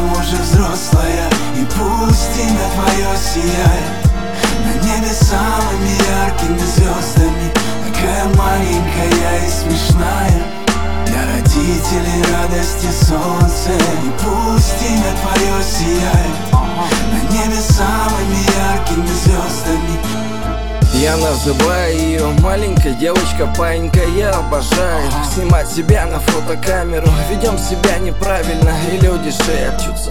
совсем уже взрослая, и пусть имя твое сияет на небе самыми яркими звездами. Такая маленькая и смешная, для родителей радости солнце. И пусть имя твое сияет на небе самыми яркими звездами. Я называю ее маленькая девочка, паинька. Я обожаю снимать себя на фотокамеру. Ведем себя неправильно, и люди шепчутся,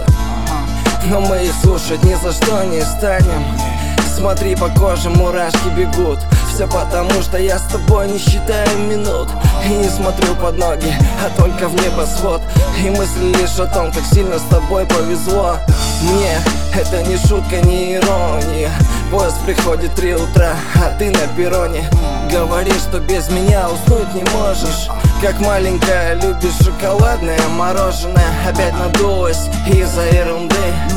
но мы их слушать ни за что не станем. Смотри, по коже мурашки бегут. Все потому, что я с тобой не считаю минут. И не смотрю под ноги, а только в небосвод. И мысли лишь о том, как сильно с тобой повезло. Мне это не шутка, не ирония. Поезд приходит 3 утра, а ты на перроне. Говоришь, что без меня уснуть не можешь. Как маленькая, любишь шоколадное мороженое. Опять надулась из-за ерунды.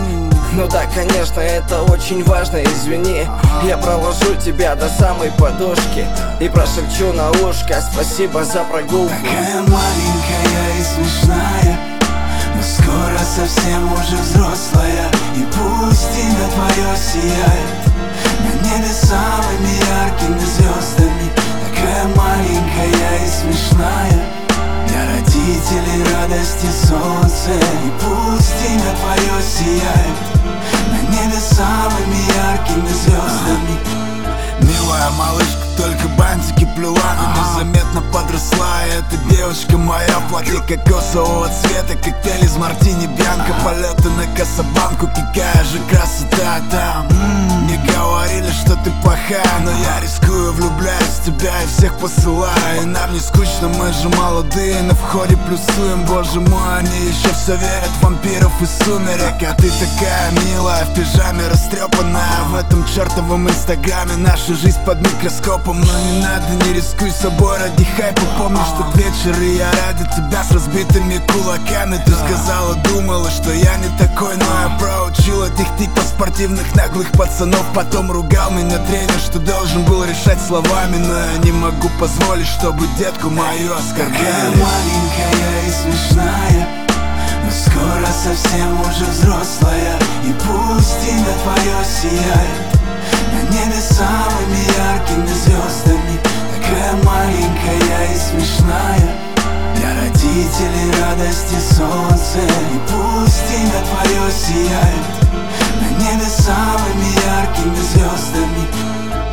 Ну да, конечно, это очень важно, извини. Я провожу тебя до самой подушки и прошепчу на ушко: спасибо за прогулку. Такая маленькая и смешная, но скоро совсем уже взрослая. И пусть имя твое сияет на небе самыми яркими звездами. Такая маленькая и смешная, для родителей радости солнце. И пусть имя твое сияет на небе самыми яркими звездами. Милая малышка только бантики плела, но незаметно подросла. И эта девочка моя в платье кокосового цвета, коктейль из мартини бьянка, полеты на Касабланку. Какая же красота там. Мне говорили, что ты плохая, но я рискую, влюбляюсь в тебя и всех посылаю. И нам не скучно, мы же молодые, на входе плюсуем. Боже мой, они еще все верят в вампиров и сумерек. А ты такая милая, в пижаме растрепанная, в этом чертовом инстаграме. Наша жизнь под микроскопом, но не надо, не рискуй собой ради хайпа. Помню, что вечер, и я ради тебя с разбитыми кулаками. Ты сказала, думала, что я не такой, но я проучил этих типа спортивных наглых пацанов. Потом ругал меня тренер, что должен был решать словами, но я не могу позволить, чтобы детку мою оскорбляли. Такая маленькая и смешная, но скоро совсем уже взрослая. И пусть имя твое сияет на небе самыми яркими звездами. Такая маленькая и смешная, для родителей радости солнце. И пусть имя твое сияет на небе самыми яркими звездами.